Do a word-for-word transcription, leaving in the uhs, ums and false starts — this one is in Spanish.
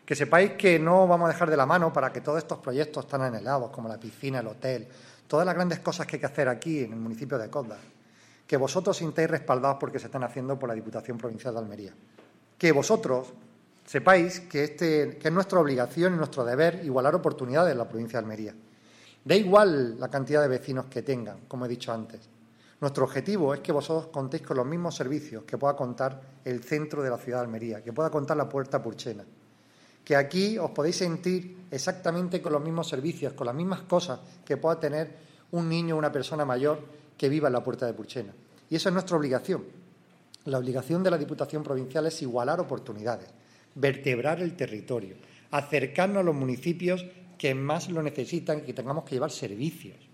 Que sepáis que no vamos a dejar de la mano para que todos estos proyectos tan anhelados, como la piscina, el hotel, todas las grandes cosas que hay que hacer aquí en el municipio de Cózar, que vosotros sintáis respaldados porque se están haciendo por la Diputación Provincial de Almería. Que vosotros sepáis que, este, que es nuestra obligación y nuestro deber igualar oportunidades en la provincia de Almería. Da igual la cantidad de vecinos que tengan, como he dicho antes. Nuestro objetivo es que vosotros contéis con los mismos servicios que pueda contar el centro de la ciudad de Almería, que pueda contar la Puerta Purchena. Que aquí os podéis sentir exactamente con los mismos servicios, con las mismas cosas que pueda tener un niño o una persona mayor que viva en la Puerta de Purchena. Y esa es nuestra obligación. La obligación de la Diputación Provincial es igualar oportunidades, vertebrar el territorio, acercarnos a los municipios que más lo necesitan y que tengamos que llevar servicios.